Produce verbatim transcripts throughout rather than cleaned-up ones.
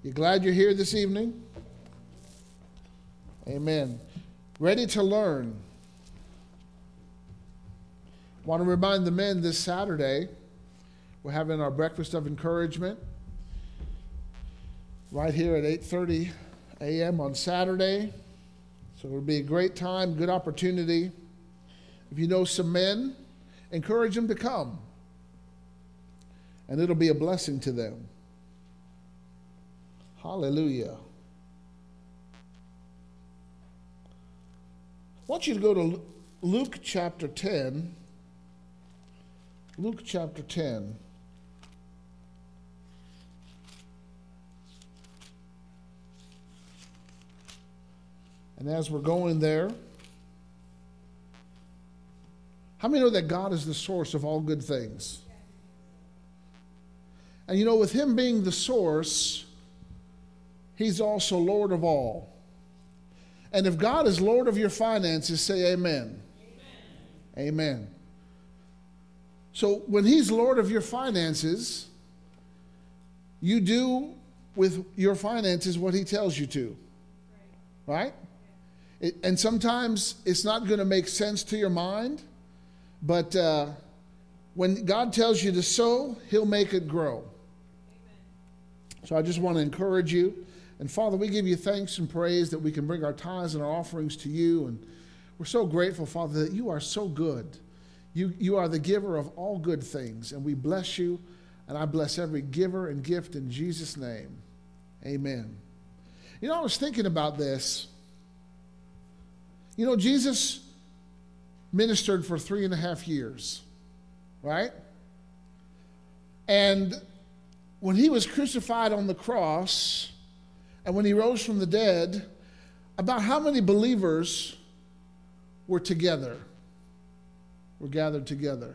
You glad you're here this evening? Amen. Ready to learn. Want to remind the men this Saturday, we're having our breakfast of encouragement right here at eight thirty a.m. on Saturday. So it'll be a great time, good opportunity. If you know some men, encourage them to come. And it'll be a blessing to them. Hallelujah. I want you to go to Luke chapter ten. Luke chapter ten. And as we're going there, how many know that God is the source of all good things? And you know, with Him being the source, He's also Lord of all. And if God is Lord of your finances, say amen. Amen. Amen. So when He's Lord of your finances, you do with your finances what He tells you to. Right? It, and sometimes it's not going to make sense to your mind, but uh, when God tells you to sow, He'll make it grow. Amen. So I just want to encourage you. And Father, we give you thanks and praise that we can bring our tithes and our offerings to you. And we're so grateful, Father, that you are so good. You, you are the giver of all good things. And we bless you. And I bless every giver and gift in Jesus' name. Amen. You know, I was thinking about this. You know, Jesus ministered for three and a half years, right? And when He was crucified on the cross, and when He rose from the dead, about how many believers were together, were gathered together?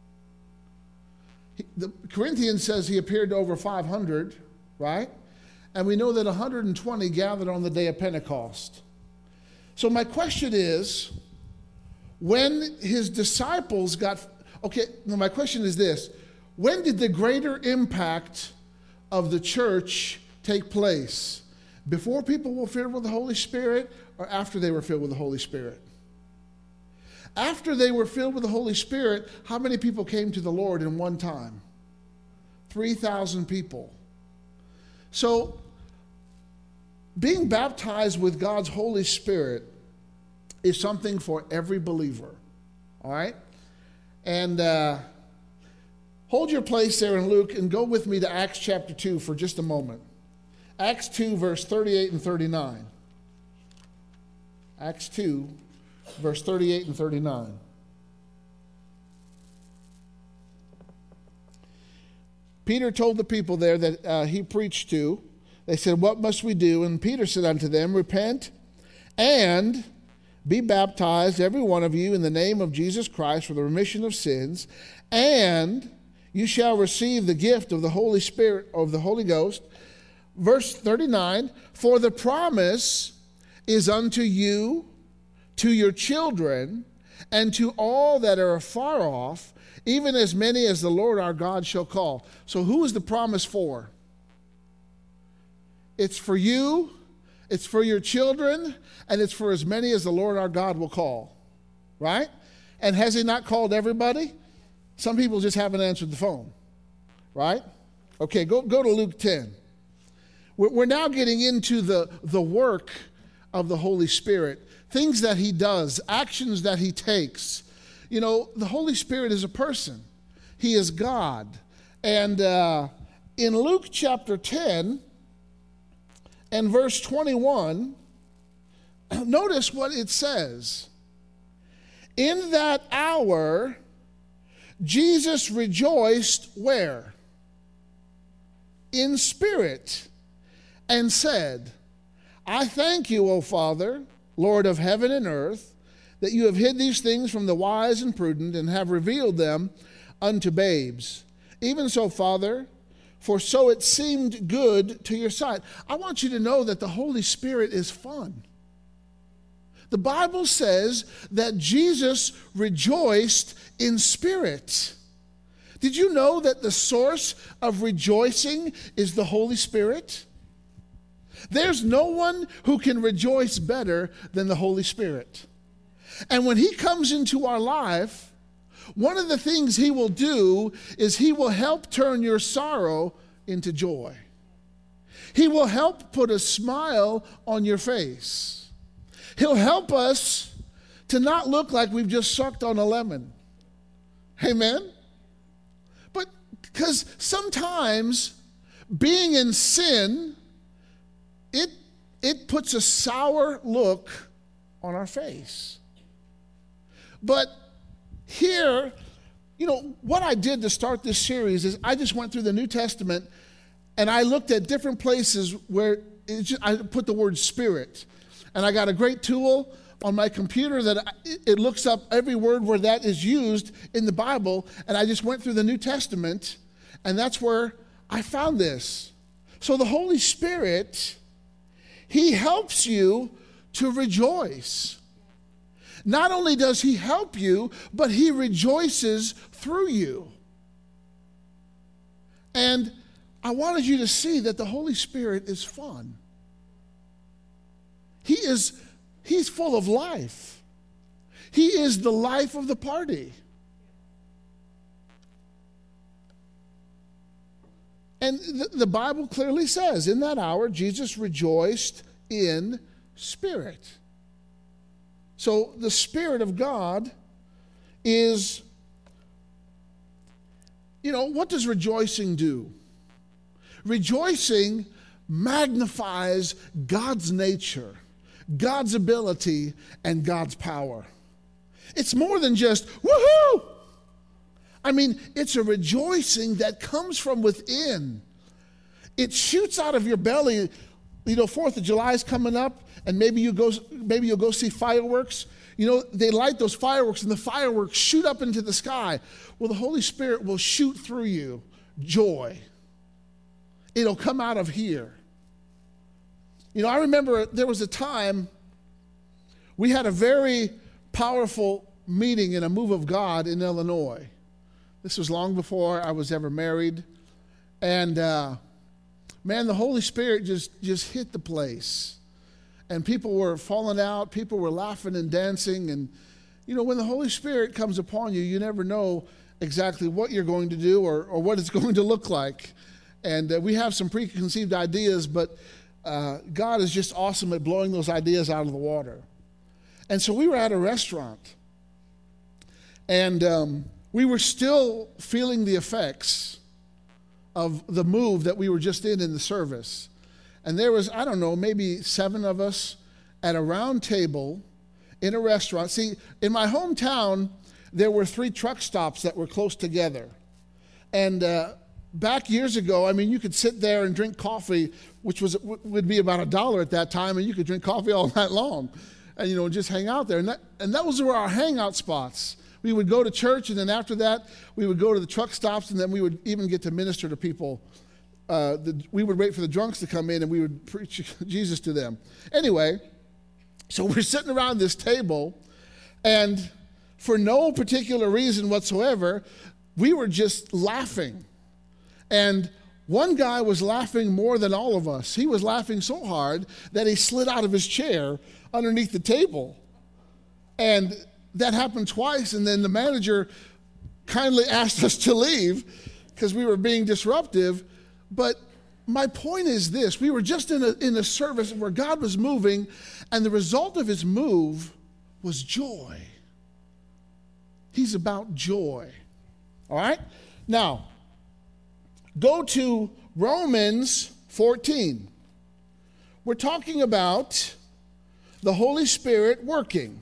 He, the Corinthians says He appeared to over five hundred, right? And we know that one hundred twenty gathered on the day of Pentecost. So my question is, when His disciples got, okay, my question is this, when did the greater impact of the church take place? Before people were filled with the Holy Spirit or after they were filled with the Holy Spirit? After they were filled with the Holy Spirit, how many people came to the Lord in one time? three thousand people. So, being baptized with God's Holy Spirit is something for every believer. All right? And uh, hold your place there in Luke and go with me to Acts chapter two for just a moment. Acts two, verse thirty-eight and thirty-nine. Acts two, verse thirty-eight and thirty-nine. Peter told the people there that uh, he preached to, they said, "What must we do?" And Peter said unto them, "Repent and be baptized, every one of you, in the name of Jesus Christ for the remission of sins, and you shall receive the gift of the Holy Spirit, of the Holy Ghost." Verse thirty-nine, "For the promise is unto you, to your children, and to all that are afar off, even as many as the Lord our God shall call." So who is the promise for? It's for you, it's for your children, and it's for as many as the Lord our God will call. Right? And has He not called everybody? Some people just haven't answered the phone. Right? Okay, go, go to Luke ten. We're now getting into the, the work of the Holy Spirit, things that He does, actions that He takes. You know, the Holy Spirit is a person. He is God. And uh, in Luke chapter ten and verse twenty-one, notice what it says. "In that hour, Jesus rejoiced," where? "In spirit, and said, I thank you, O Father, Lord of heaven and earth, that you have hid these things from the wise and prudent and have revealed them unto babes. Even so, Father, for so it seemed good to your sight." I want you to know that the Holy Spirit is fun. The Bible says that Jesus rejoiced in spirit. Did you know that the source of rejoicing is the Holy Spirit? There's no one who can rejoice better than the Holy Spirit. And when he comes into our life, one of the things he will do is he will help turn your sorrow into joy. He will help put a smile on your face. He'll help us to not look like we've just sucked on a lemon. Amen? But because sometimes being in sin, it, it puts a sour look on our face. But here, you know, what I did to start this series is I just went through the New Testament and I looked at different places where it just, I put the word spirit. And I got a great tool on my computer that I, it looks up every word where that is used in the Bible. And I just went through the New Testament, and that's where I found this. So the Holy Spirit, he helps you to rejoice. Not only does he help you, but he rejoices through you. And I wanted you to see that the Holy Spirit is fun. He is, he's full of life. He is the life of the party. And the, the Bible clearly says, in that hour, Jesus rejoiced in spirit. So the Spirit of God is, you know, what does rejoicing do? Rejoicing magnifies God's nature, God's ability, and God's power. It's more than just, woohoo! I mean, it's a rejoicing that comes from within. It shoots out of your belly. You know, Fourth of July is coming up, and maybe you go, maybe you'll go see fireworks. You know, they light those fireworks, and the fireworks shoot up into the sky. Well, the Holy Spirit will shoot through you joy. It'll come out of here. You know, I remember there was a time we had a very powerful meeting in a move of God in Illinois. This was long before I was ever married. And, uh, man, the Holy Spirit just, just hit the place. And people were falling out. People were laughing and dancing. And, you know, when the Holy Spirit comes upon you, you never know exactly what you're going to do or, or what it's going to look like. And uh, we have some preconceived ideas, but uh, God is just awesome at blowing those ideas out of the water. And so we were at a restaurant. And um, we were still feeling the effects of the move that we were just in in the service. And there was, I don't know, maybe seven of us at a round table in a restaurant. See, in my hometown, there were three truck stops that were close together. And uh, back years ago, I mean, you could sit there and drink coffee, which was would be about a dollar at that time, and you could drink coffee all night long and, you know, just hang out there. And that, and that was where our hangout spots. We would go to church, and then after that, we would go to the truck stops, and then we would even get to minister to people. Uh, the, we would wait for the drunks to come in, and we would preach Jesus to them. Anyway, so we're sitting around this table, and for no particular reason whatsoever, we were just laughing. And one guy was laughing more than all of us. He was laughing so hard that he slid out of his chair underneath the table. And that happened twice, and then the manager kindly asked us to leave because we were being disruptive. But my point is this: we were just in a, in a service where God was moving, and the result of his move was joy. He's about joy. All right? Now, go to Romans fourteen. We're talking about the Holy Spirit working.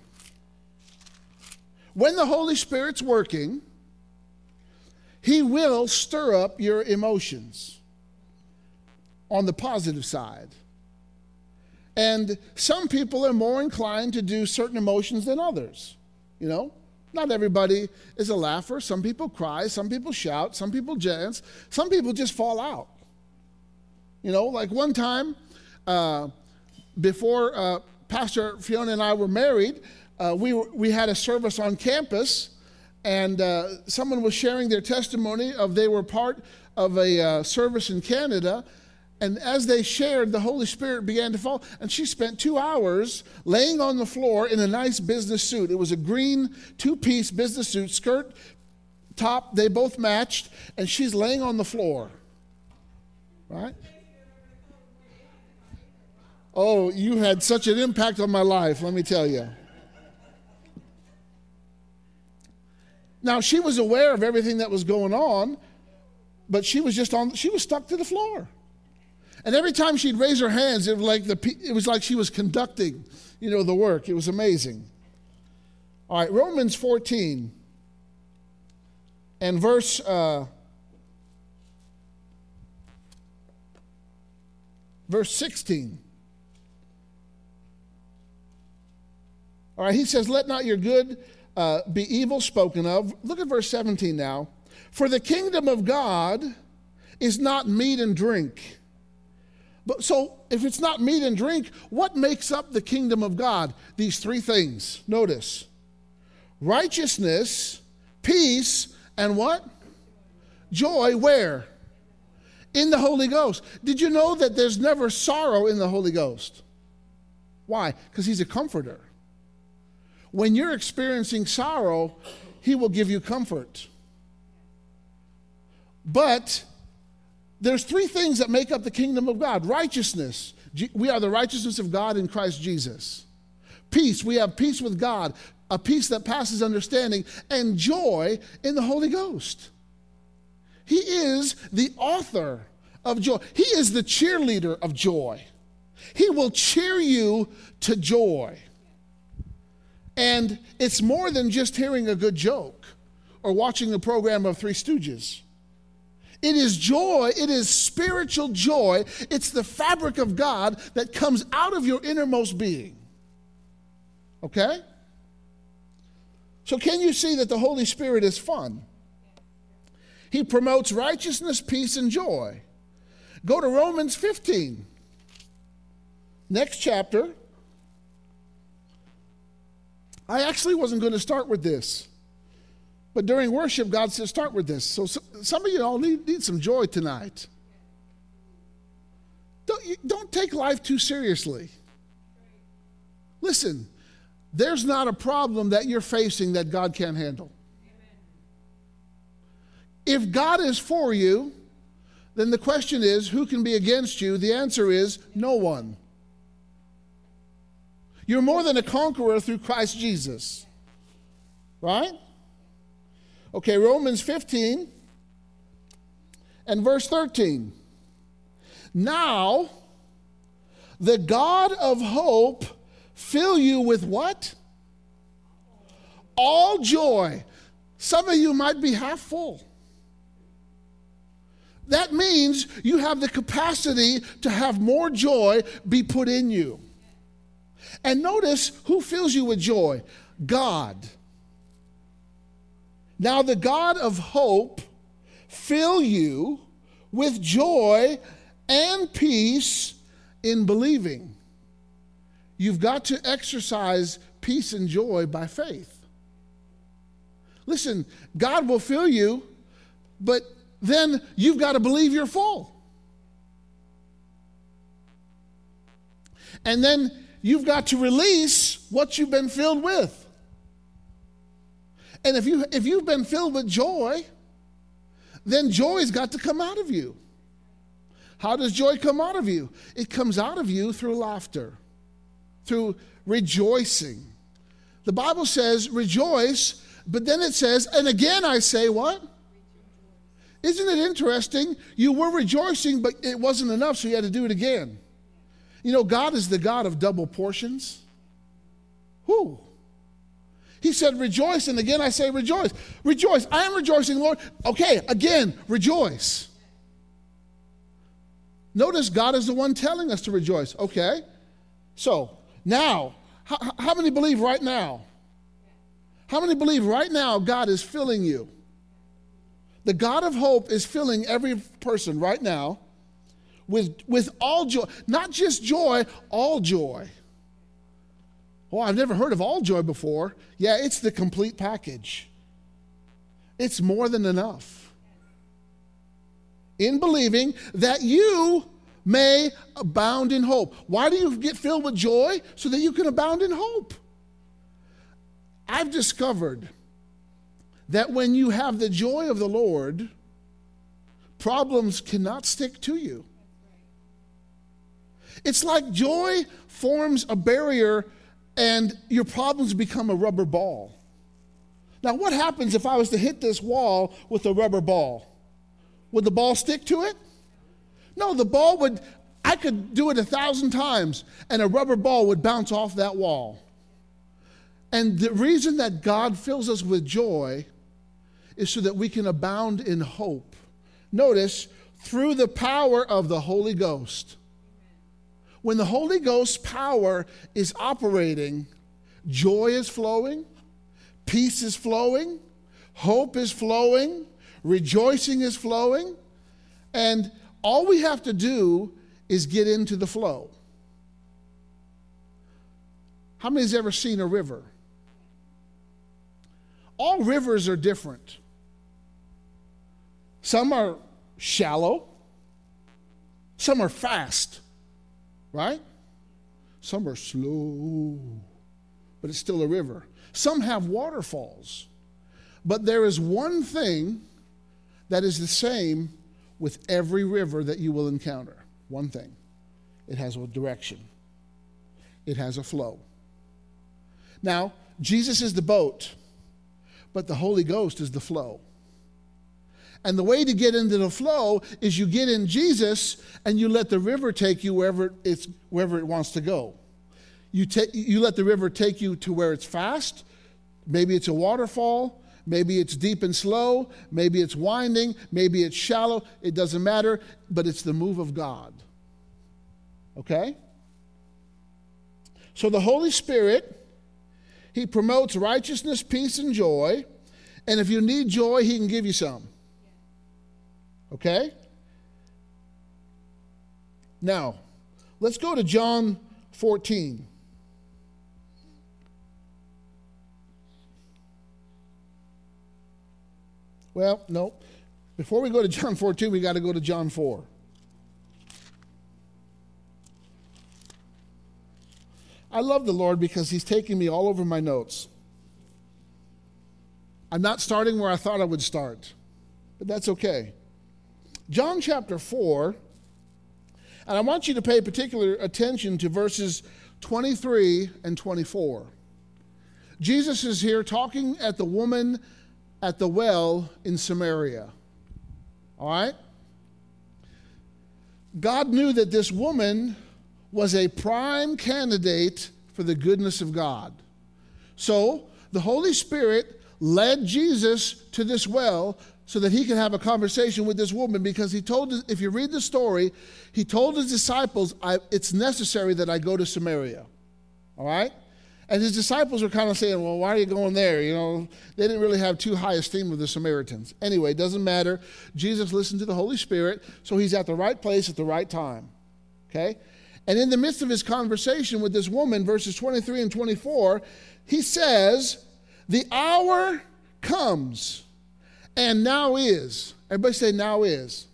When the Holy Spirit's working, he will stir up your emotions on the positive side. And some people are more inclined to do certain emotions than others. You know, not everybody is a laugher. Some people cry, some people shout, some people dance, some people just fall out. You know, like one time, uh, before uh, Pastor Fiona and I were married, Uh, we were, we had a service on campus, and uh, someone was sharing their testimony of they were part of a uh, service in Canada, And as they shared, the Holy Spirit began to fall. And she spent two hours laying on the floor in a nice business suit. It was a green two-piece business suit, skirt, top, they both matched. And she's laying on the floor. Right? Oh, you had such an impact on my life, let me tell you. Now, she was aware of everything that was going on, but she was just on, she was stuck to the floor. And every time she'd raise her hands, it was like the it was like she was conducting, you know, the work. It was amazing. All right, Romans fourteen and verse uh, verse sixteen. All right, he says, "Let not your good uh, be evil spoken of." Look at verse seventeen now. "For the kingdom of God is not meat and drink." But so if it's not meat and drink, what makes up the kingdom of God? These three things. Notice. Righteousness, peace, and what? Joy. Where? In the Holy Ghost. Did you know that there's never sorrow in the Holy Ghost? Why? Because he's a comforter. When you're experiencing sorrow, he will give you comfort. But there's three things that make up the kingdom of God. Righteousness. We are the righteousness of God in Christ Jesus. Peace. We have peace with God, a peace that passes understanding, and joy in the Holy Ghost. He is the author of joy. He is the cheerleader of joy. He will cheer you to joy. And it's more than just hearing a good joke or watching a program of Three Stooges. It is joy. It is spiritual joy. It's the fabric of God that comes out of your innermost being. Okay? So can you see that the Holy Spirit is fun? He promotes righteousness, peace, and joy. Go to Romans fifteen. Next chapter. I actually wasn't going to start with this. But during worship, God said, start with this. So, so some of you all need, need some joy tonight. Don't, you, don't take life too seriously. Listen, there's not a problem that you're facing that God can't handle. If God is for you, then the question is, who can be against you? The answer is, no one. You're more than a conqueror through Christ Jesus. Right? Okay, Romans fifteen and verse thirteen. Now, the God of hope fill you with what? All joy. Some of you might be half full. That means you have the capacity to have more joy be put in you. And notice who fills you with joy? God. Now the God of hope fill you with joy and peace in believing. You've got to exercise peace and joy by faith. Listen, God will fill you, but then you've got to believe you're full. And then you've got to release what you've been filled with. And if you if you've been filled with joy, then joy's got to come out of you. How does joy come out of you? It comes out of you through laughter, through rejoicing. The Bible says rejoice, but then it says, and again I say what? Isn't it interesting? You were rejoicing, but it wasn't enough, so you had to do it again. You know, God is the God of double portions. Who? He said, rejoice, and again I say rejoice. Rejoice. I am rejoicing, Lord. Okay, again, rejoice. Notice God is the one telling us to rejoice. Okay, so now, how, how many believe right now? How many believe right now God is filling you? The God of hope is filling every person right now with, with all joy. Not just joy, all joy. Oh, I've never heard of all joy before. Yeah, it's the complete package. It's more than enough. In believing that you may abound in hope. Why do you get filled with joy? So that you can abound in hope. I've discovered that when you have the joy of the Lord, problems cannot stick to you. It's like joy forms a barrier and your problems become a rubber ball. Now, what happens if I was to hit this wall with a rubber ball? Would the ball stick to it? No, the ball would, I could do it a thousand times and a rubber ball would bounce off that wall. And the reason that God fills us with joy is so that we can abound in hope. Notice, through the power of the Holy Ghost. When the Holy Ghost's power is operating, joy is flowing, peace is flowing, hope is flowing, rejoicing is flowing, and all we have to do is get into the flow. How many has ever seen a river? All rivers are different. Some are shallow, some are fast, right? Some are slow, but it's still a river. Some have waterfalls. But there is one thing that is the same with every river that you will encounter. One thing. It has a direction. It has a flow. Now, Jesus is the boat, but the Holy Ghost is the flow. And the way to get into the flow is you get in Jesus and you let the river take you wherever it's wherever it wants to go. You take you let the river take you to where it's fast. Maybe it's a waterfall, maybe it's deep and slow, maybe it's winding, maybe it's shallow. It doesn't matter, but it's the move of God. Okay? So the Holy Spirit, He promotes righteousness, peace, and joy. And if you need joy, He can give you some. Okay? Now, let's go to John fourteen. Well, no. Before we go to John fourteen, we got to go to John four. I love the Lord because He's taking me all over my notes. I'm not starting where I thought I would start, but that's okay. John chapter four, and I want you to pay particular attention to verses twenty-three and twenty-four. Jesus is here talking at the woman at the well in Samaria. All right? God knew that this woman was a prime candidate for the goodness of God. So the Holy Spirit led Jesus to this well so that He could have a conversation with this woman, because He told, if you read the story, He told His disciples, I, it's necessary that I go to Samaria. All right? And His disciples were kind of saying, well, why are you going there? You know, they didn't really have too high esteem of the Samaritans. Anyway, it doesn't matter. Jesus listened to the Holy Spirit, so He's at the right place at the right time. Okay? And in the midst of His conversation with this woman, verses twenty-three and twenty-four, He says, the hour comes, and now is. Everybody say, now is.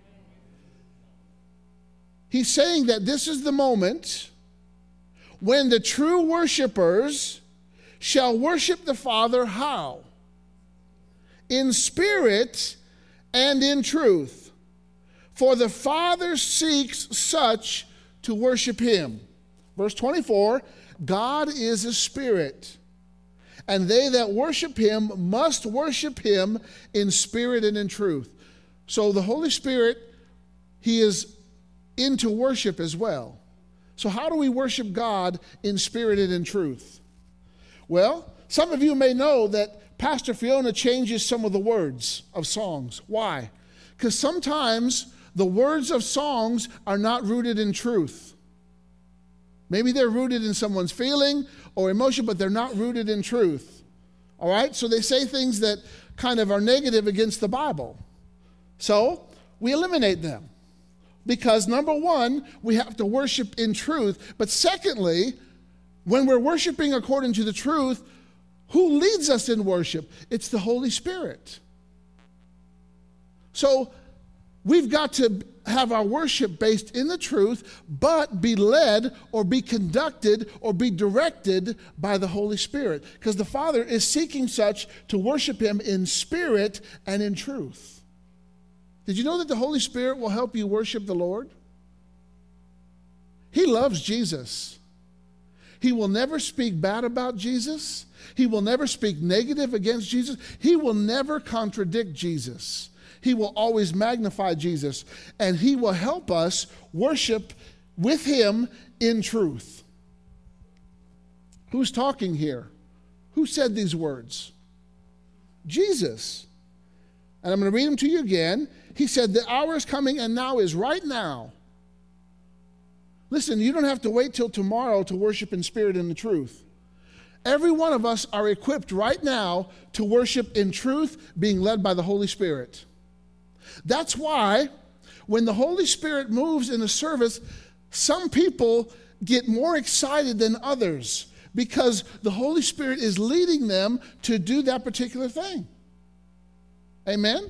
He's saying that this is the moment when the true worshipers shall worship the Father how? In spirit and in truth. For the Father seeks such to worship Him. Verse twenty-four, God is a spirit, and they that worship Him must worship Him in spirit and in truth. So the Holy Spirit, He is into worship as well. So how do we worship God in spirit and in truth? Well, some of you may know that Pastor Fiona changes some of the words of songs. Why? Because sometimes the words of songs are not rooted in truth. Maybe they're rooted in someone's feeling or emotion, but they're not rooted in truth. All right? So they say things that kind of are negative against the Bible. So we eliminate them. Because number one, we have to worship in truth. But secondly, when we're worshiping according to the truth, who leads us in worship? It's the Holy Spirit. So we've got to have our worship based in the truth, but be led or be conducted or be directed by the Holy Spirit. Because the Father is seeking such to worship him in spirit and in truth. Did you know that the Holy Spirit will help you worship the Lord? He loves Jesus. He will never speak bad about Jesus. He will never speak negative against Jesus. He will never contradict Jesus. He will always magnify Jesus, and he will help us worship with him in truth. Who's talking here? Who said these words? Jesus. And I'm going to read them to you again. He said, the hour is coming and now is right now. Listen, you don't have to wait till tomorrow to worship in spirit and in truth. Every one of us are equipped right now to worship in truth, being led by the Holy Spirit. That's why when the Holy Spirit moves in a service, some people get more excited than others because the Holy Spirit is leading them to do that particular thing. Amen?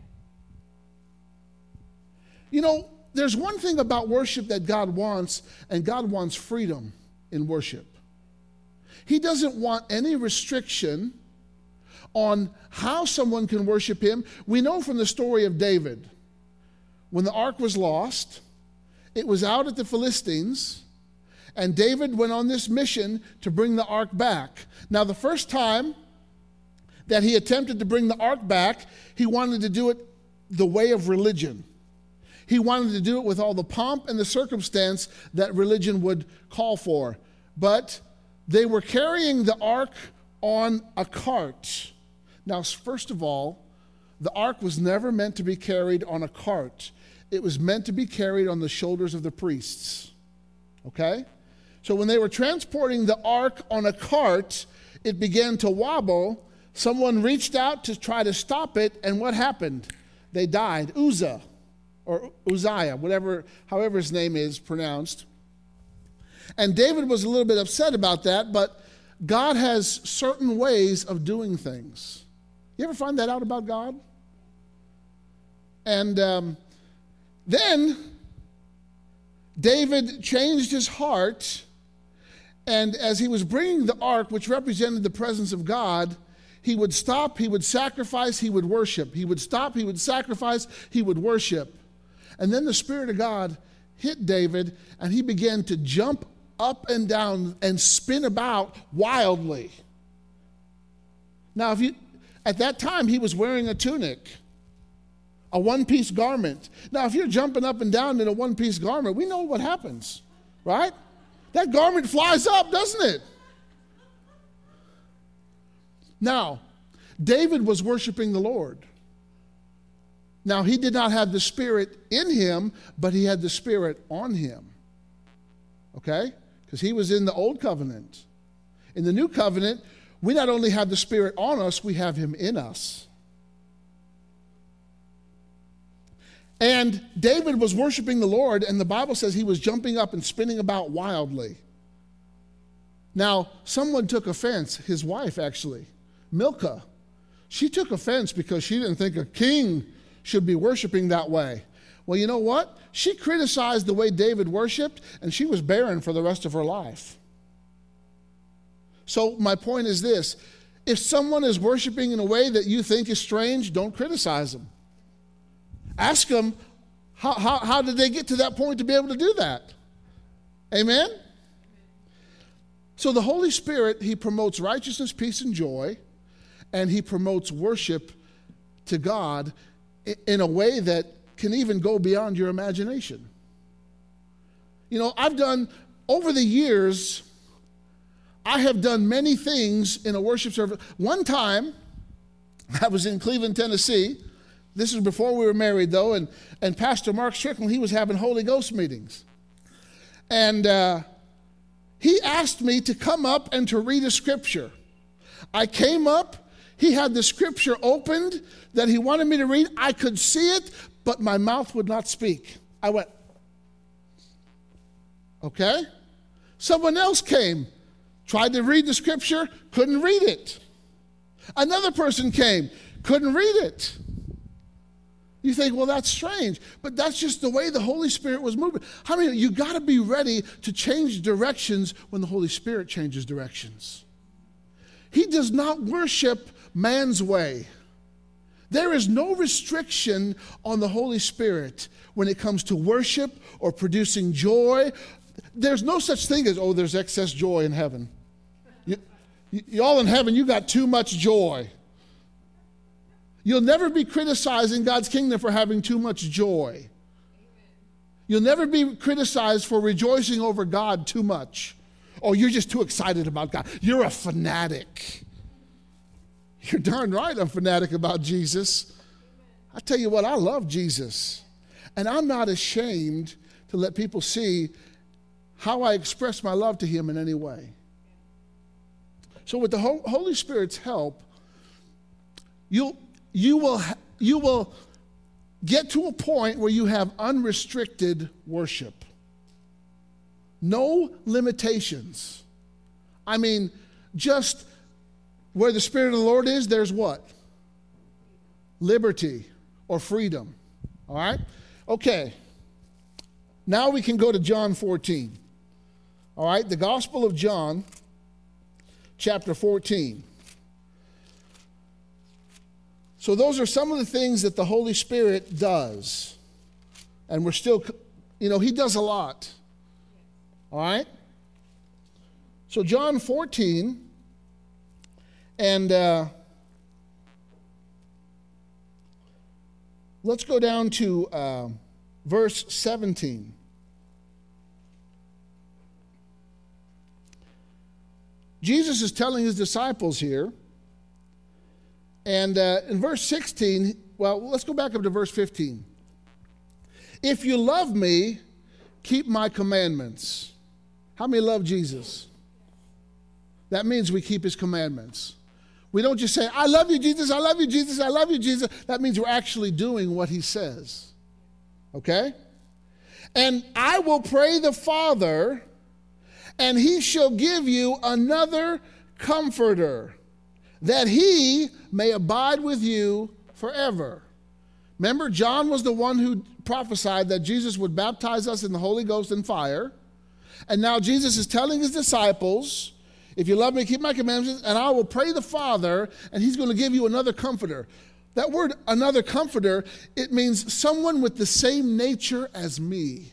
You know, there's one thing about worship that God wants, and God wants freedom in worship. He doesn't want any restriction on how someone can worship him. We know from the story of David, when the ark was lost, it was out at the Philistines, and David went on this mission to bring the ark back. Now, the first time that he attempted to bring the ark back, he wanted to do it the way of religion. He wanted to do it with all the pomp and the circumstance that religion would call for. But they were carrying the ark on a cart. Now, first of all, the ark was never meant to be carried on a cart. It was meant to be carried on the shoulders of the priests. Okay? So when they were transporting the ark on a cart, it began to wobble. Someone reached out to try to stop it, and what happened? They died. Uzzah, or Uzziah, whatever, however his name is pronounced. And David was a little bit upset about that, but God has certain ways of doing things. You ever find that out about God? And um, then David changed his heart, and as he was bringing the ark, which represented the presence of God, he would stop, he would sacrifice, he would worship. He would stop, he would sacrifice, he would worship. And then the Spirit of God hit David, and he began to jump up and down and spin about wildly. Now, if you, at that time, he was wearing a tunic, a one-piece garment. Now, if you're jumping up and down in a one-piece garment, we know what happens, right? That garment flies up, doesn't it? Now, David was worshiping the Lord. Now, he did not have the Spirit in him, but he had the Spirit on him. Okay? Because he was in the old covenant. In the new covenant, we not only have the Spirit on us, we have him in us. And David was worshiping the Lord, and the Bible says he was jumping up and spinning about wildly. Now, someone took offense, his wife actually, Milcah. She took offense because she didn't think a king should be worshiping that way. Well, you know what? She criticized the way David worshiped, and she was barren for the rest of her life. So my point is this. If someone is worshiping in a way that you think is strange, don't criticize them. Ask them, how, how, how did they get to that point to be able to do that? Amen? So the Holy Spirit, he promotes righteousness, peace, and joy, and he promotes worship to God in a way that can even go beyond your imagination. You know, I've done, over the years, I have done many things in a worship service. One time, I was in Cleveland, Tennessee. This was before we were married, though, and, and Pastor Mark Strickland, he was having Holy Ghost meetings. And uh, he asked me to come up and to read a scripture. I came up. He had the scripture opened that he wanted me to read. I could see it, but my mouth would not speak. I went, okay. Someone else came, tried to read the scripture, couldn't read it. Another person came, couldn't read it. You think, well, that's strange, but that's just the way the Holy Spirit was moving. How many, you got to be ready to change directions when the Holy Spirit changes directions. He does not worship man's way. There is no restriction on the Holy Spirit when it comes to worship or producing joy. There's no such thing as, oh, there's excess joy in heaven. You, y'all in heaven, you got too much joy. You'll never be criticizing God's kingdom for having too much joy. You'll never be criticized for rejoicing over God too much. Oh, you're just too excited about God. You're a fanatic. You're darn right I'm fanatic about Jesus. I tell you what, I love Jesus. And I'm not ashamed to let people see how I express my love to him in any way. So with the Holy Spirit's help, you'll You will, you will get to a point where you have unrestricted worship. No limitations. I mean, just where the Spirit of the Lord is, there's what? Liberty or freedom. All right? Okay. Now we can go to John fourteen. All right? The Gospel of John, chapter fourteen. So those are some of the things that the Holy Spirit does. And we're still, you know, he does a lot. All right? So John fourteen, and uh, let's go down to uh, verse seventeen. Jesus is telling his disciples here, and uh, in verse sixteen, well, let's go back up to verse fifteen. If you love me, keep my commandments. How many love Jesus? That means we keep his commandments. We don't just say, I love you, Jesus, I love you, Jesus, I love you, Jesus. That means we're actually doing what he says. Okay? And I will pray the Father, and he shall give you another comforter, that he may abide with you forever. Remember, John was the one who prophesied that Jesus would baptize us in the Holy Ghost and fire. And now Jesus is telling his disciples, if you love me, keep my commandments, and I will pray the Father, and he's going to give you another comforter. That word, another comforter, it means someone with the same nature as me.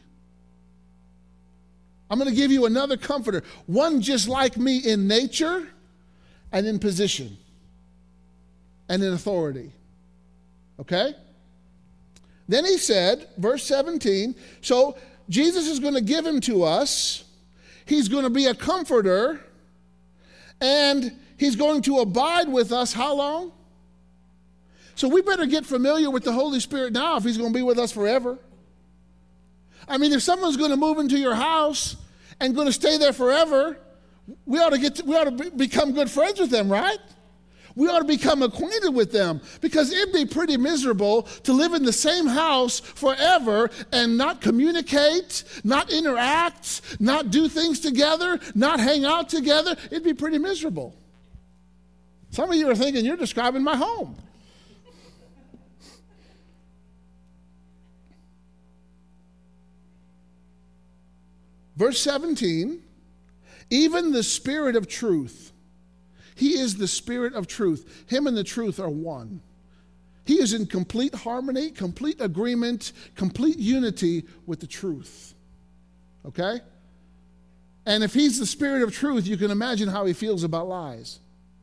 I'm going to give you another comforter, one just like me in nature and in position and in authority. Okay? Then he said, verse seventeen, so Jesus is going to give him to us. He's going to be a comforter, and he's going to abide with us how long? So we better get familiar with the Holy Spirit now if he's going to be with us forever. I mean, if someone's going to move into your house and going to stay there forever, we ought to get to, we ought to be, become good friends with them, right? We ought to become acquainted with them, because it'd be pretty miserable to live in the same house forever and not communicate, not interact, not do things together, not hang out together. It'd be pretty miserable. Some of you are thinking, you're describing my home. Verse seventeen, even the Spirit of truth. He is the Spirit of truth. Him and the truth are one. He is in complete harmony, complete agreement, complete unity with the truth. Okay? And if he's the Spirit of truth, you can imagine how he feels about lies.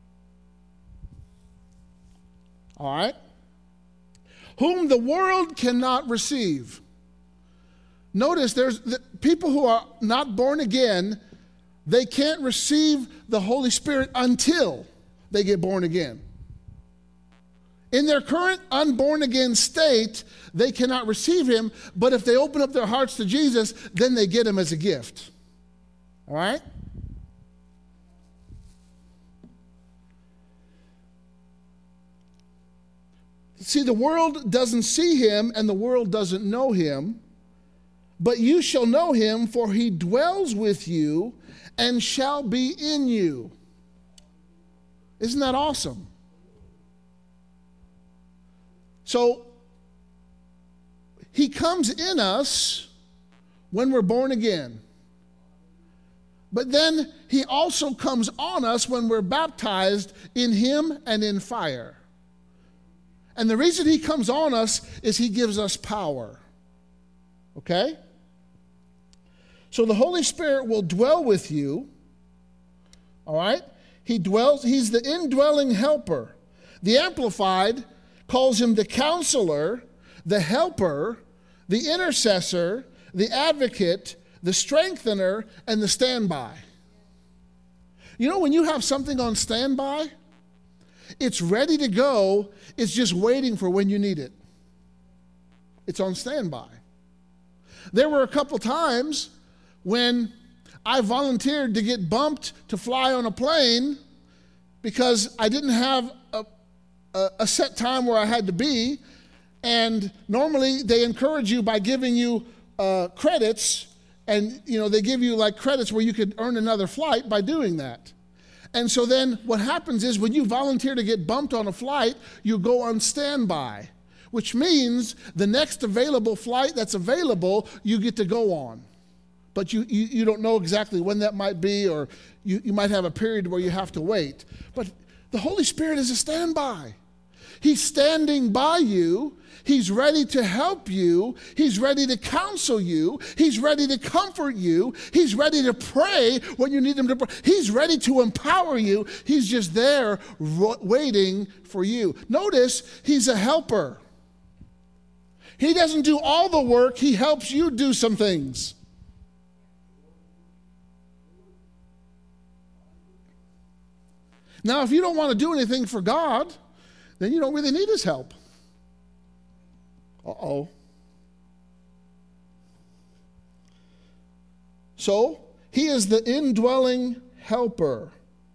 All right? Whom the world cannot receive. Notice there's the people who are not born again, they can't receive the Holy Spirit until they get born again. In their current unborn again state, they cannot receive him, but if they open up their hearts to Jesus, then they get him as a gift. All right? See, the world doesn't see him and the world doesn't know him, but you shall know him, for he dwells with you and shall be in you. Isn't that awesome? So, he comes in us when we're born again. But then he also comes on us when we're baptized in him and in fire. And the reason he comes on us is he gives us power. Okay? So the Holy Spirit will dwell with you. All right? He dwells, he's the indwelling helper. The Amplified calls him the counselor, the helper, the intercessor, the advocate, the strengthener, and the standby. You know, when you have something on standby, it's ready to go. It's just waiting for when you need it. It's on standby. There were a couple times when I volunteered to get bumped to fly on a plane because I didn't have a, a, a set time where I had to be. And normally they encourage you by giving you uh, credits. And, you know, they give you like credits where you could earn another flight by doing that. And so then what happens is when you volunteer to get bumped on a flight, you go on standby, which means the next available flight that's available, you get to go on. But you, you, you don't know exactly when that might be, or you, you might have a period where you have to wait. But the Holy Spirit is a standby. He's standing by you. He's ready to help you. He's ready to counsel you. He's ready to comfort you. He's ready to pray when you need him to pray. He's ready to empower you. He's just there waiting for you. Notice, he's a helper. He doesn't do all the work. He helps you do some things. Now, if you don't want to do anything for God, then you don't really need his help. Uh-oh. So, he is the indwelling helper.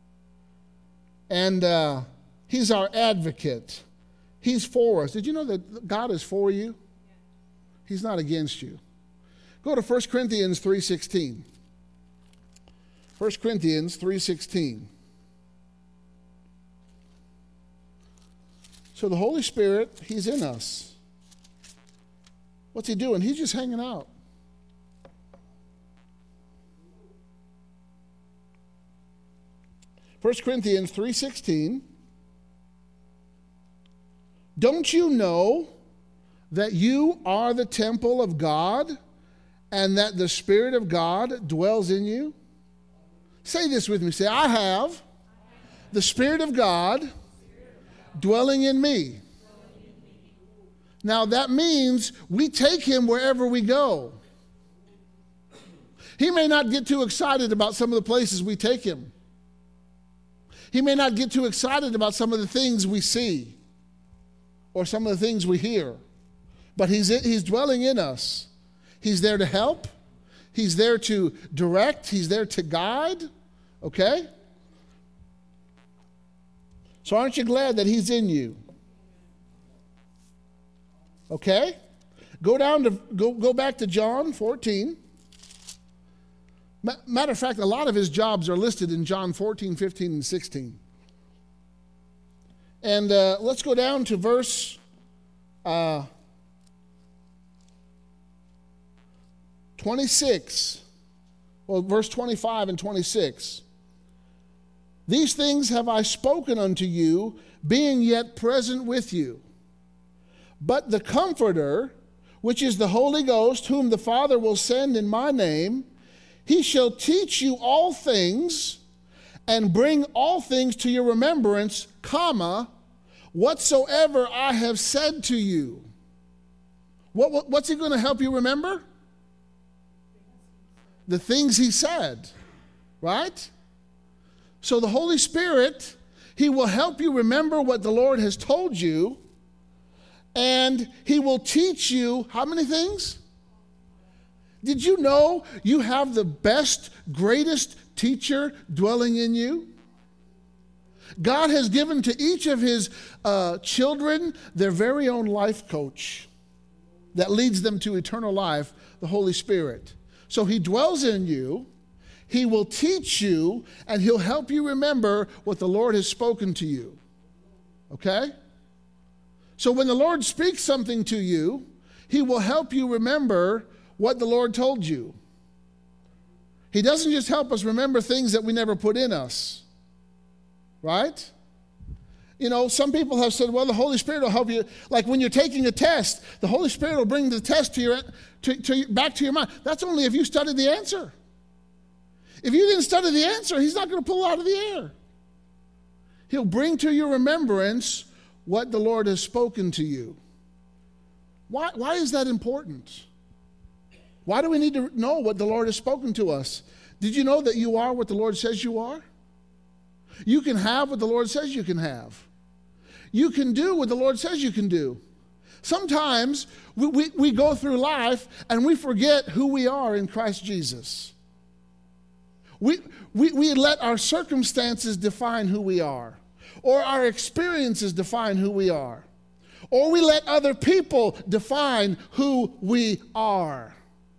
And uh, he's our advocate. He's for us. Did you know that God is for you? He's not against you. Go to First Corinthians three sixteen. First Corinthians three sixteen. So the Holy Spirit, he's in us. What's he doing? He's just hanging out. First Corinthians three sixteen. Don't you know that you are the temple of God and that the Spirit of God dwells in you? Say this with me. Say, I have the Spirit of God dwelling in me. Now that means we take him wherever we go. He may not get too excited about some of the places we take him. He may not get too excited about some of the things we see or some of the things we hear. But he's, he's dwelling in us. He's there to help. He's there to direct. He's there to guide. Okay? So aren't you glad that he's in you? Okay? Go down to go, go back to John fourteen. Matter of fact, a lot of his jobs are listed in John fourteen, fifteen, and sixteen. And uh, let's go down to verse uh, twenty-six. Well, verse twenty-five and twenty-six. These things have I spoken unto you, being yet present with you. But the Comforter, which is the Holy Ghost, whom the Father will send in my name, he shall teach you all things and bring all things to your remembrance, comma, whatsoever I have said to you. What, what, what's he going to help you remember? The things he said, right? So the Holy Spirit, he will help you remember what the Lord has told you, and he will teach you how many things? Did you know you have the best, greatest teacher dwelling in you? God has given to each of his uh, children their very own life coach that leads them to eternal life, the Holy Spirit. So he dwells in you. He will teach you, and he'll help you remember what the Lord has spoken to you. Okay? So when the Lord speaks something to you, He will help you remember what the Lord told you. He doesn't just help us remember things that we never put in us. Right? You know, some people have said, well, the Holy Spirit will help you. Like when you're taking a test, the Holy Spirit will bring the test to your, to, to, back to your mind. That's only if you studied the answer. If you didn't study the answer, he's not going to pull it out of the air. He'll bring to your remembrance what the Lord has spoken to you. Why, why is that important? Why do we need to know what the Lord has spoken to us? Did you know that you are what the Lord says you are? You can have what the Lord says you can have. You can do what the Lord says you can do. Sometimes we, we, we go through life and we forget who we are in Christ Jesus. We, we, we let our circumstances define who we are, or our experiences define who we are, or we let other people define who we are.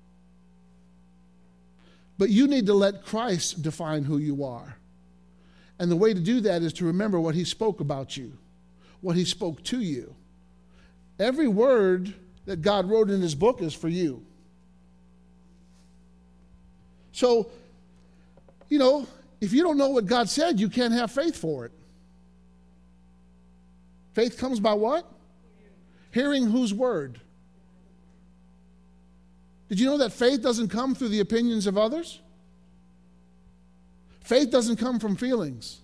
But you need to let Christ define who you are. And the way to do that is to remember what he spoke about you, what he spoke to you. Every word that God wrote in his book is for you. So, you know, if you don't know what God said, you can't have faith for it. Faith comes by what? Hearing whose word? Did you know that faith doesn't come through the opinions of others? Faith doesn't come from feelings.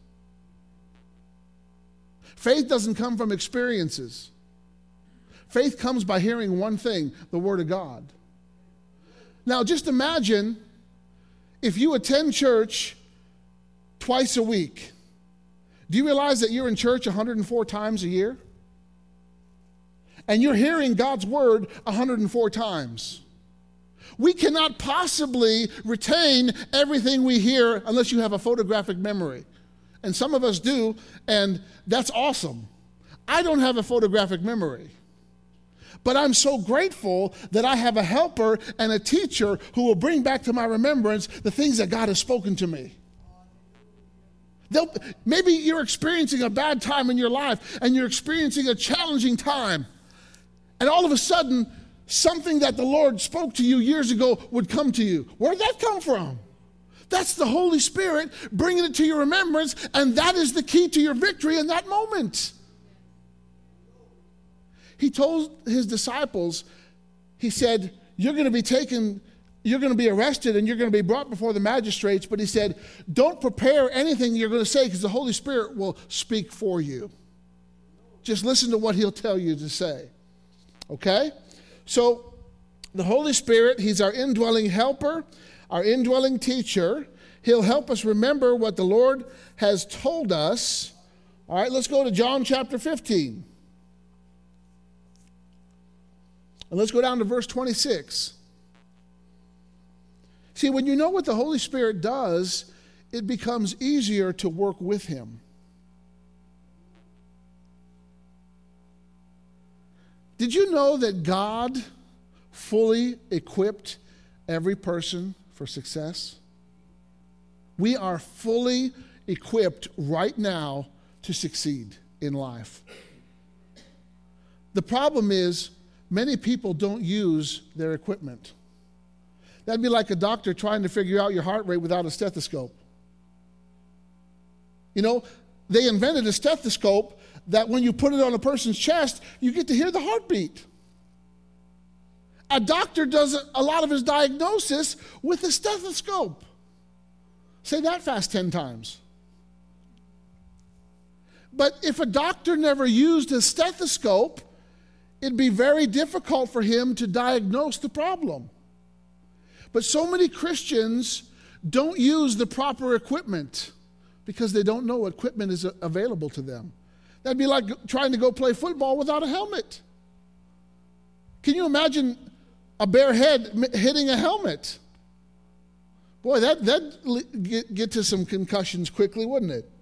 Faith doesn't come from experiences. Faith comes by hearing one thing, the Word of God. Now, just imagine if you attend church twice a week. Do you realize that you're in church one hundred four times a year? And you're hearing God's Word one hundred four times. We cannot possibly retain everything we hear unless you have a photographic memory. And some of us do, and that's awesome. I don't have a photographic memory. But I'm so grateful that I have a helper and a teacher who will bring back to my remembrance the things that God has spoken to me. They'll, maybe you're experiencing a bad time in your life, and you're experiencing a challenging time. And all of a sudden, something that the Lord spoke to you years ago would come to you. Where did that come from? That's the Holy Spirit bringing it to your remembrance, and that is the key to your victory in that moment. He told his disciples, he said, you're going to be taken, you're going to be arrested, and you're going to be brought before the magistrates, but he said, don't prepare anything you're going to say because the Holy Spirit will speak for you. Just listen to what he'll tell you to say. Okay? So the Holy Spirit, he's our indwelling helper, our indwelling teacher. He'll help us remember what the Lord has told us. All right, let's go to John chapter fifteen. And let's go down to verse twenty-six. See, when you know what the Holy Spirit does, it becomes easier to work with him. Did you know that God fully equipped every person for success? We are fully equipped right now to succeed in life. The problem is, many people don't use their equipment. That'd be like a doctor trying to figure out your heart rate without a stethoscope. You know, they invented a stethoscope that when you put it on a person's chest, you get to hear the heartbeat. A doctor does a lot of his diagnosis with a stethoscope. Say that fast ten times. But if a doctor never used a stethoscope, it'd be very difficult for him to diagnose the problem. But so many Christians don't use the proper equipment because they don't know what equipment is available to them. That'd be like trying to go play football without a helmet. Can you imagine a bare head hitting a helmet? Boy, that, that'd get, get to some concussions quickly, wouldn't it?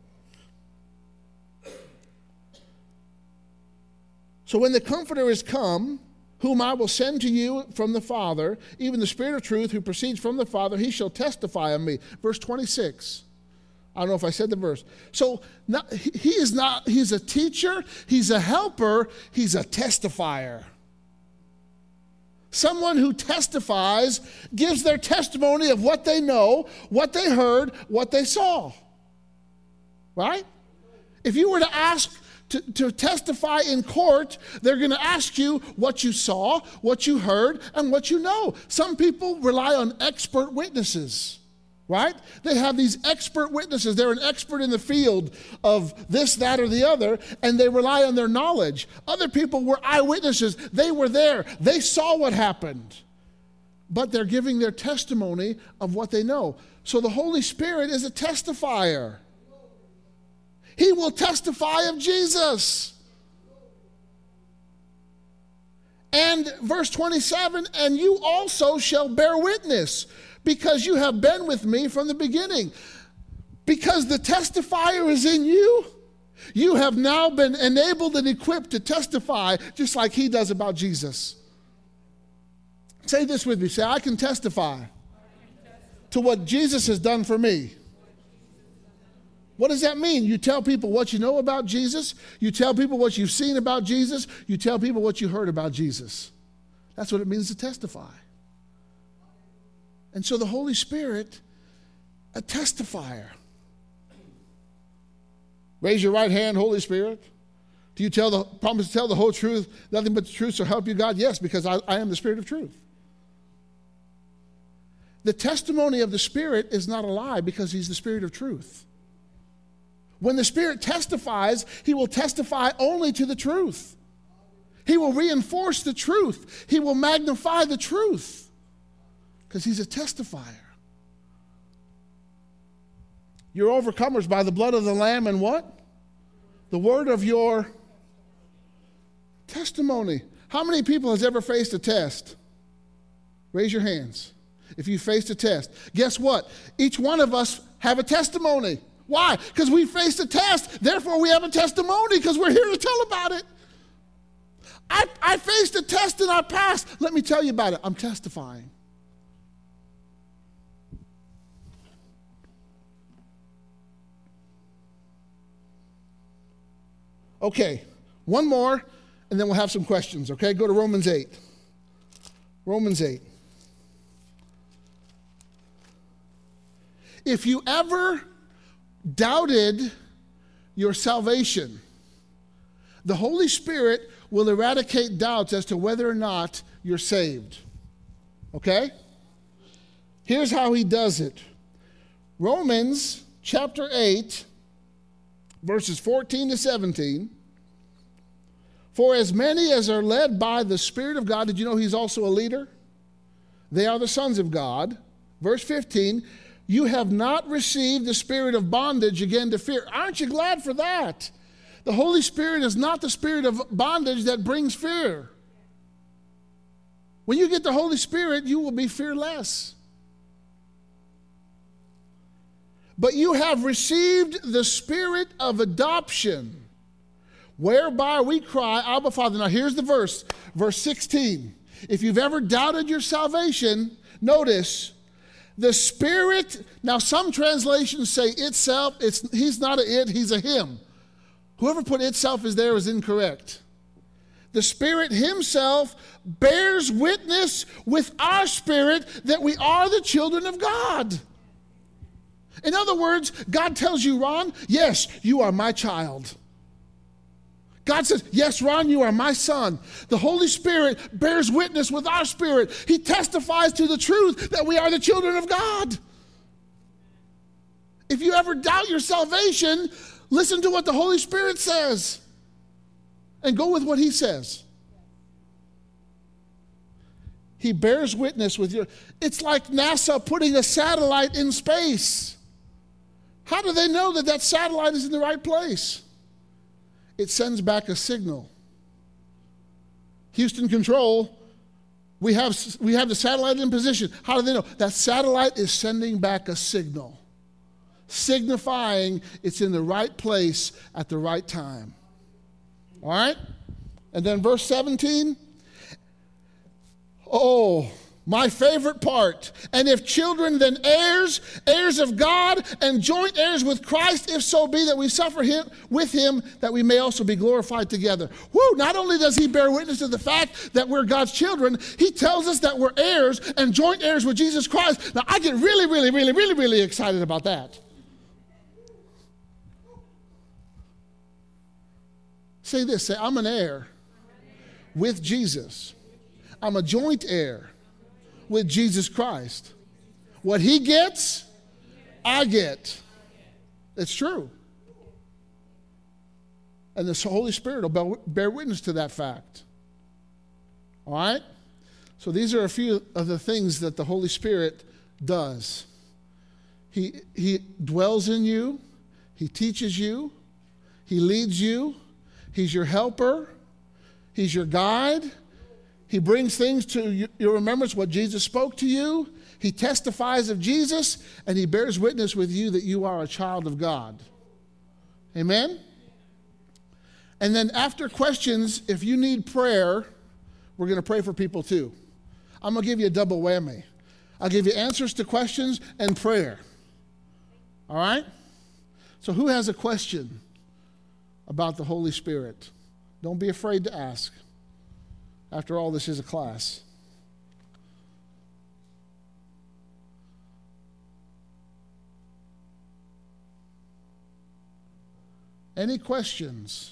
So when the Comforter is come, whom I will send to you from the Father, even the Spirit of truth who proceeds from the Father, he shall testify of me. Verse twenty-six. I don't know if I said the verse. So not, he is not, he's a teacher, he's a helper, he's a testifier. Someone who testifies gives their testimony of what they know, what they heard, what they saw. Right? If you were to ask to, to testify in court, they're going to ask you what you saw, what you heard, and what you know. Some people rely on expert witnesses. Right? They have these expert witnesses. They're an expert in the field of this, that, or the other, and they rely on their knowledge. Other people were eyewitnesses. They were there. They saw what happened. But they're giving their testimony of what they know. So the Holy Spirit is a testifier. He will testify of Jesus. And verse twenty-seven, and you also shall bear witness, because you have been with me from the beginning. Because the testifier is in you, you have now been enabled and equipped to testify just like he does about Jesus. Say this with me. Say, I can testify to what Jesus has done for me. What does that mean? You tell people what you know about Jesus. You tell people what you've seen about Jesus. You tell people what you heard about Jesus. That's what it means to testify. And so the Holy Spirit, a testifier. Raise your right hand, Holy Spirit. Do you tell the promise to tell the whole truth, nothing but the truth, so help you God? Yes, because I, I am the Spirit of truth. The testimony of the Spirit is not a lie because he's the Spirit of truth. When the Spirit testifies, he will testify only to the truth. He will reinforce the truth. He will magnify the truth. Because he's a testifier. You're overcomers by the blood of the Lamb and what? The word of your testimony. How many people has ever faced a test? Raise your hands. If you faced a test. Guess what? Each one of us have a testimony. Why? Because we faced a test. Therefore, we have a testimony because we're here to tell about it. I, I faced a test and I passed. Let me tell you about it. I'm testifying. Okay, one more, and then we'll have some questions, okay? Go to Romans eight. Romans eight. If you ever doubted your salvation, the Holy Spirit will eradicate doubts as to whether or not you're saved, okay? Here's how he does it. Romans chapter eight, verses fourteen to seventeen. For as many as are led by the Spirit of God, did you know he's also a leader? They are the sons of God. Verse fifteen, you have not received the spirit of bondage again to fear. Aren't you glad for that? The Holy Spirit is not the spirit of bondage that brings fear. When you get the Holy Spirit, you will be fearless. But you have received the spirit of adoption, whereby we cry, Abba, Father. Now here's the verse, verse sixteen. If you've ever doubted your salvation, notice, the Spirit, now some translations say itself, it's, he's not a it, he's a him. Whoever put itself is there is incorrect. The Spirit himself bears witness with our spirit that we are the children of God. In other words, God tells you, Ron, yes, you are my child. God says, yes, Ron, you are my son. The Holy Spirit bears witness with our spirit. He testifies to the truth that we are the children of God. If you ever doubt your salvation, listen to what the Holy Spirit says and go with what he says. He bears witness with your... It's like NASA putting a satellite in space. How do they know that that satellite is in the right place? It sends back a signal. Houston Control, we have, we have the satellite in position. How do they know? That satellite is sending back a signal, signifying it's in the right place at the right time. All right? And then verse seventeen. Oh, My favorite part. And if children, then heirs, heirs of God, and joint heirs with Christ, if so be that we suffer him with him, that we may also be glorified together. Woo! Not only does he bear witness to the fact that we're God's children, he tells us that we're heirs and joint heirs with Jesus Christ. Now, I get really, really, really, really, really excited about that. Say this, say, I'm an heir with Jesus. I'm a joint heir with Jesus Christ. What he gets, I get. It's true. And the Holy Spirit will bear witness to that fact. All right? So these are a few of the things that the Holy Spirit does. He, he dwells in you. He teaches you. He leads you. He's your helper. He's your guide. He brings things to your remembrance, what Jesus spoke to you. He testifies of Jesus, and he bears witness with you that you are a child of God. Amen? And then after questions, if you need prayer, we're going to pray for people too. I'm going to give you a double whammy. I'll give you answers to questions and prayer. All right? So who has a question about the Holy Spirit? Don't be afraid to ask. After all, this is a class. Any questions?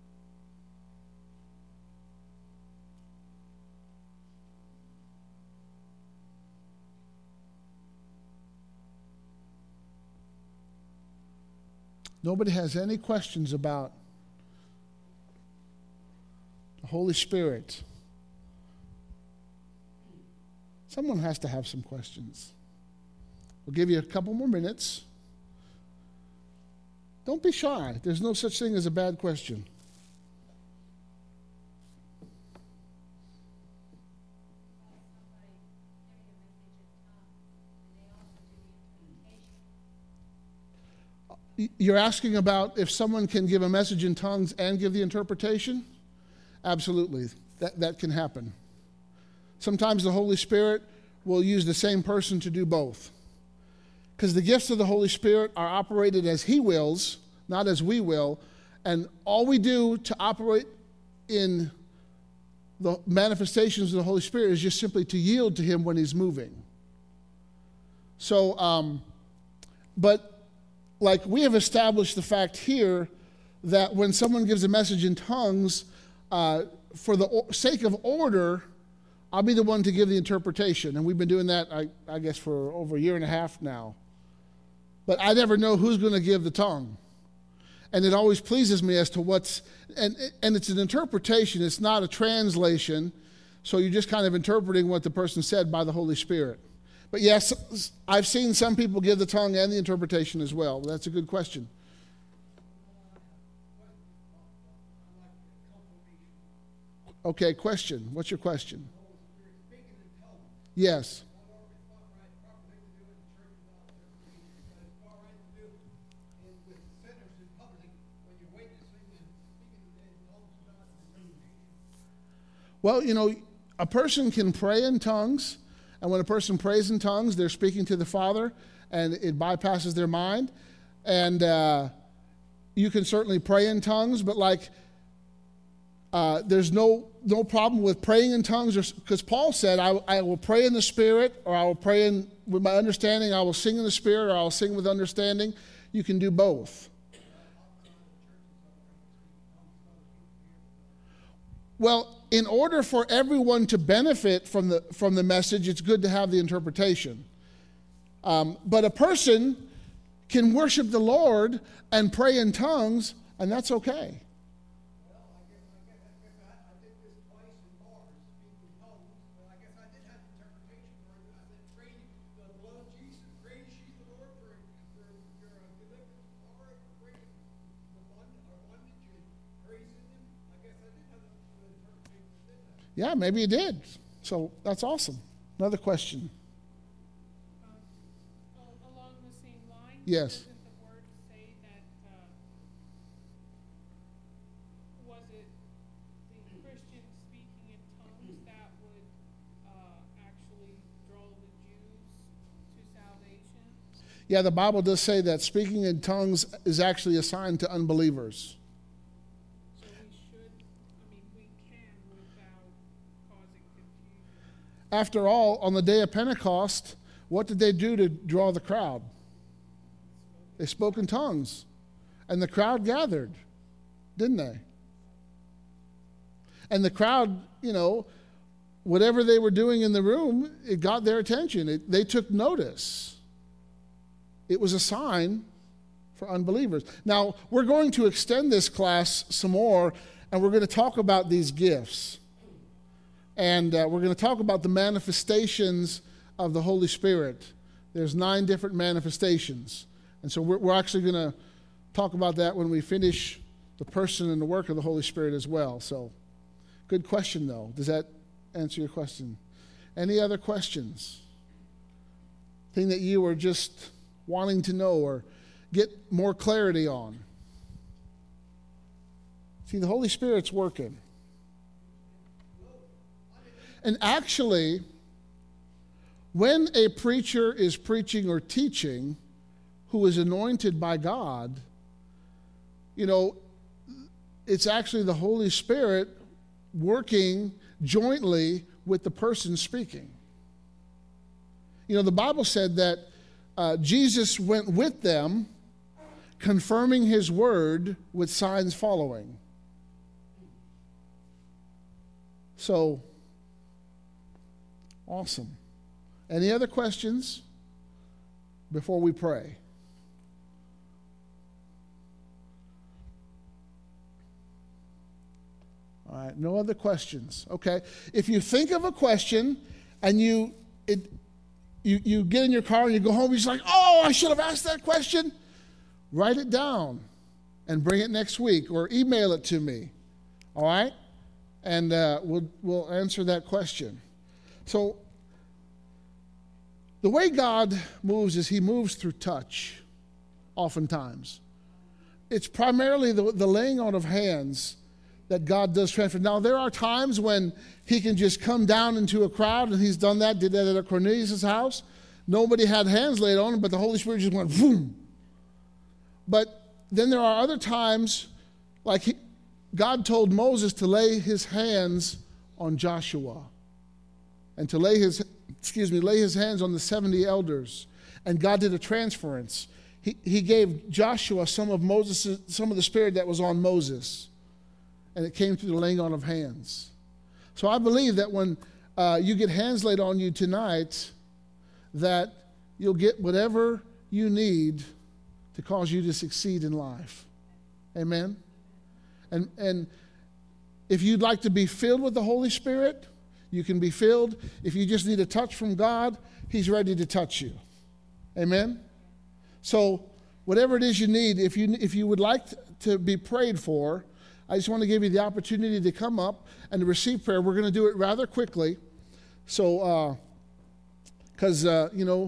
Nobody has any questions about the Holy Spirit? Someone has to have some questions. We'll give you a couple more minutes. Don't be shy. There's no such thing as a bad question. You're asking about if someone can give a message in tongues and give the interpretation? Absolutely. That, that can happen. Sometimes the Holy Spirit will use the same person to do both. Because the gifts of the Holy Spirit are operated as he wills, not as we will. And all we do to operate in the manifestations of the Holy Spirit is just simply to yield to him when he's moving. So, um, but like we have established the fact here that when someone gives a message in tongues, uh, for the sake of order, I'll be the one to give the interpretation. And we've been doing that, I, I guess, for over a year and a half now. But I never know who's going to give the tongue. And it always pleases me as to what's, and, and it's an interpretation, it's not a translation. So you're just kind of interpreting what the person said by the Holy Spirit. But yes, I've seen some people give the tongue and the interpretation as well. That's a good question. Okay, question. What's your question? Yes. Well, you know, a person can pray in tongues, and when a person prays in tongues, they're speaking to the Father, and it bypasses their mind. And uh, you can certainly pray in tongues, but like, uh, there's no no problem with praying in tongues, because Paul said, I, I will pray in the Spirit, or I will pray in, with my understanding, I will sing in the Spirit, or I'll sing with understanding. You can do both. Well, in order for everyone to benefit from the from the message, it's good to have the interpretation. Um, but a person can worship the Lord and pray in tongues, and that's okay. Well, I guess, I guess, I guess I, I did this twice in bars, speaking in tongues, but I guess I did have interpretation for it. I said, praise the blood of Jesus, praise ye the Lord for, for your uh, deliverance, power, praise the one, or one that you praising him. I guess I did have the interpretation that did that. Yeah, maybe you did. So that's awesome. Another question. Um, along the same line, Yes. doesn't the word say that, uh, was it the Christian speaking in tongues that would uh, actually Yeah, the Bible does say that speaking in tongues is actually assigned to unbelievers. So we should, I mean, we can without causing confusion. After all, on the day of Pentecost, what did they do to draw the crowd? They spoke in tongues. And the crowd gathered, didn't they? And the crowd, you know, whatever they were doing in the room, it got their attention. It, they took notice. It was a sign for unbelievers. Now, we're going to extend this class some more, and we're going to talk about these gifts. And uh, we're going to talk about the manifestations of the Holy Spirit. There's nine different manifestations. And so we're, we're actually going to talk about that when we finish the person and the work of the Holy Spirit as well. So, good question, though. Does that answer your question? Any other questions? Thing that you were just wanting to know or get more clarity on? See, the Holy Spirit's working. And actually, when a preacher is preaching or teaching who is anointed by God, you know, it's actually the Holy Spirit working jointly with the person speaking. You know, the Bible said that uh, Jesus went with them, confirming his word with signs following. So, awesome. Any other questions before we pray? All right, no other questions. Okay. If you think of a question and you it you, you get in your car and you go home, you're just like, oh, I should have asked that question. Write it down and bring it next week or email it to me. All right? And uh, we'll we'll answer that question. So the way God moves is he moves through touch, oftentimes. It's primarily the, the laying on of hands that God does transfer. Now, there are times when he can just come down into a crowd, and he's done that, did that at Cornelius' house. Nobody had hands laid on him, but the Holy Spirit just went, boom. But then there are other times, like he, God told Moses to lay his hands on Joshua and to lay his, excuse me, lay his hands on the seventy elders. And God did a transference. He, he gave Joshua some of Moses, some of the spirit that was on Moses. And it came through the laying on of hands. So I believe that when uh, you get hands laid on you tonight, that you'll get whatever you need to cause you to succeed in life. Amen? And, and if you'd like to be filled with the Holy Spirit, you can be filled. If you just need a touch from God, he's ready to touch you. Amen? So whatever it is you need, if you, if you would like to be prayed for, I just want to give you the opportunity to come up and to receive prayer. We're going to do it rather quickly. So, because, uh, uh, you know,